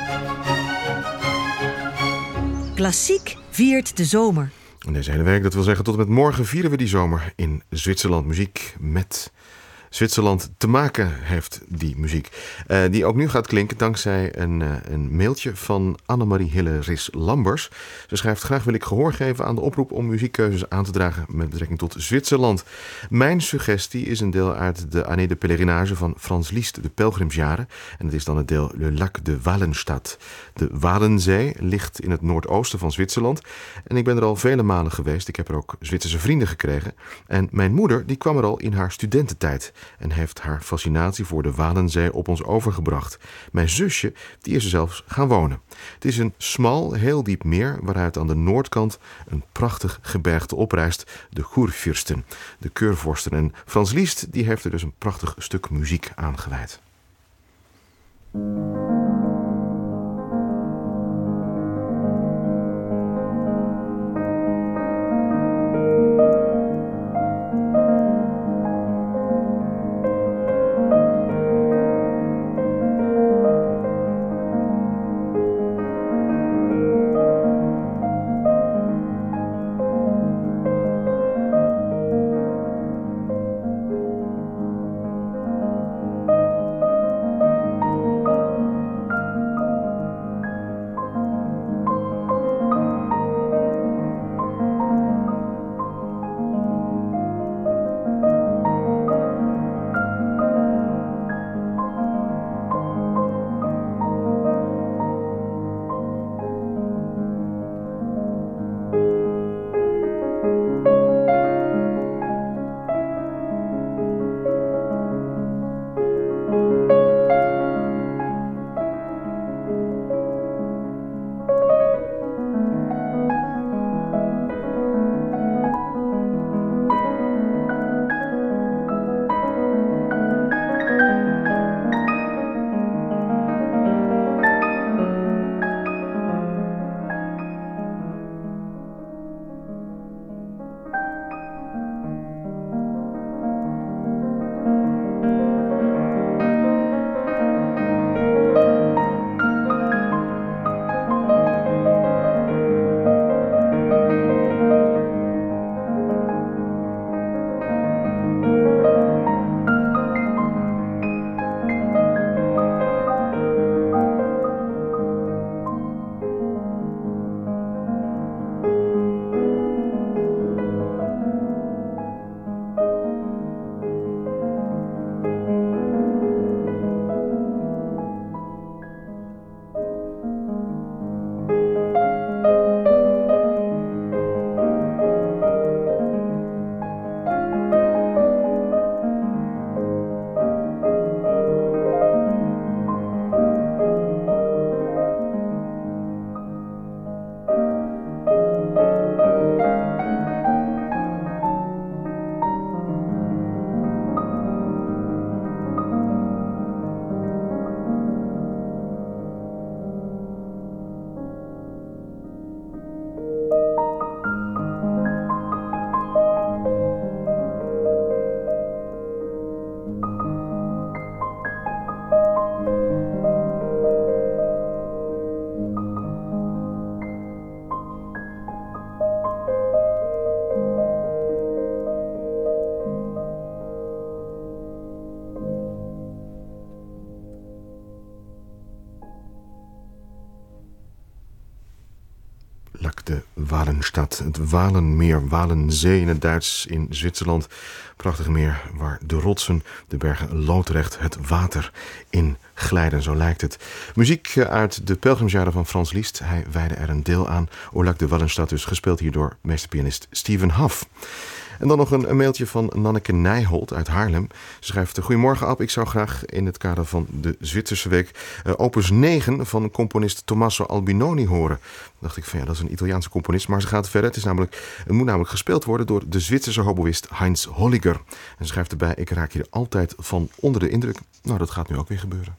Klassiek viert de zomer. En deze hele week, dat wil zeggen tot en met morgen, vieren we die zomer in Zwitserland. Muziek met Zwitserland te maken heeft, die muziek. Die ook nu gaat klinken dankzij een mailtje van Annemarie Hilleris-Lambers. Ze schrijft: graag wil ik gehoor geven aan de oproep om muziekkeuzes aan te dragen met betrekking tot Zwitserland. Mijn suggestie is een deel uit de Année de Pèlerinage van Frans Liszt, de Pelgrimsjaren. En het is dan het deel Le Lac de Walenstadt. De Wadenzee ligt in het noordoosten van Zwitserland. En ik ben er al vele malen geweest. Ik heb er ook Zwitserse vrienden gekregen. En mijn moeder die kwam er al in haar studententijd en heeft haar fascinatie voor de Wadenzee op ons overgebracht. Mijn zusje die is er zelfs gaan wonen. Het is een smal, heel diep meer waaruit aan de noordkant een prachtig gebergte oprijst, de Kurfürsten, de keurvorsten. En Frans Liszt die heeft er dus een prachtig stuk muziek aan gewijd. De Walenstadt, het Walenmeer, Walenzee in het Duits in Zwitserland. Prachtig meer waar de rotsen, de bergen loodrecht het water in glijden, zo lijkt het. Muziek uit de Pelgrimsjaren van Frans Liszt. Hij wijde er een deel aan. Au Lac de Walenstadt dus, gespeeld hier door meesterpianist Steven Haff. En dan nog een mailtje van Nanneke Nijholt uit Haarlem. Ze schrijft: goedemorgen Ab, ik zou graag in het kader van de Zwitserse week opus 9 van componist Tommaso Albinoni horen. Dan dacht ik van ja, dat is een Italiaanse componist, maar ze gaat verder. Het moet namelijk gespeeld worden door de Zwitserse hoboïst Heinz Holliger. En ze schrijft erbij: ik raak hier altijd van onder de indruk. Nou, dat gaat nu ook weer gebeuren.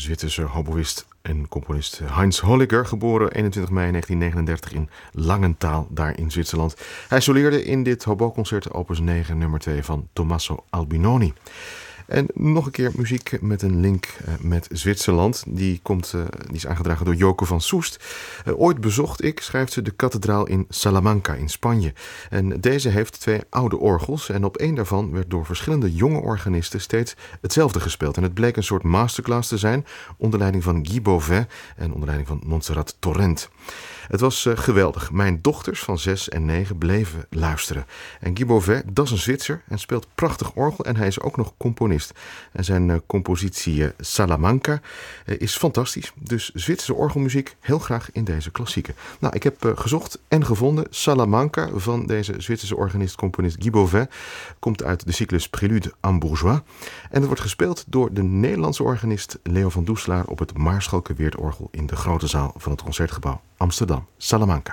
Zwitserse hoboïst en componist Heinz Holliger, geboren 21 mei 1939 in Langenthal, daar in Zwitserland. Hij soleerde in dit hoboconcert opus 9 nummer 2 van Tommaso Albinoni. En nog een keer muziek met een link met Zwitserland. Die is aangedragen door Joke van Soest. Ooit bezocht ik, schrijft ze, de kathedraal in Salamanca in Spanje. En deze heeft 2 oude orgels. En op één daarvan werd door verschillende jonge organisten steeds hetzelfde gespeeld. En het bleek een soort masterclass te zijn onder leiding van Guy Beauvais en onder leiding van Montserrat Torrent. Het was geweldig. Mijn dochters van 6 en 9 bleven luisteren. En Guy Beauvais, dat is een Zwitser en speelt prachtig orgel. En hij is ook nog componist. En zijn compositie Salamanca is fantastisch. Dus Zwitserse orgelmuziek heel graag in deze klassieke. Nou, ik heb gezocht en gevonden. Salamanca van deze Zwitserse organist-componist Guy Beauvais komt uit de cyclus Prélude en Bourgeois. En het wordt gespeeld door de Nederlandse organist Leo van Doeselaar op het Maarschalke Weerdorgel in de grote zaal van het Concertgebouw Amsterdam. Salamanca.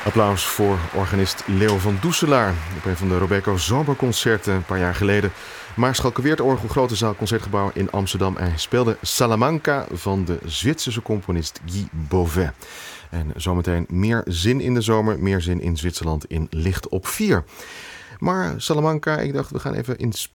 Applaus voor organist Leo van Doeselaar op een van de Robeco Zomerconcerten een paar jaar geleden. Maarschalke Weertorgel, Grote Zaal Concertgebouw in Amsterdam. En hij speelde Salamanca van de Zwitserse componist Guy Beauvais. En zometeen meer zin in de zomer, meer zin in Zwitserland in Licht op 4. Maar Salamanca, ik dacht we gaan even in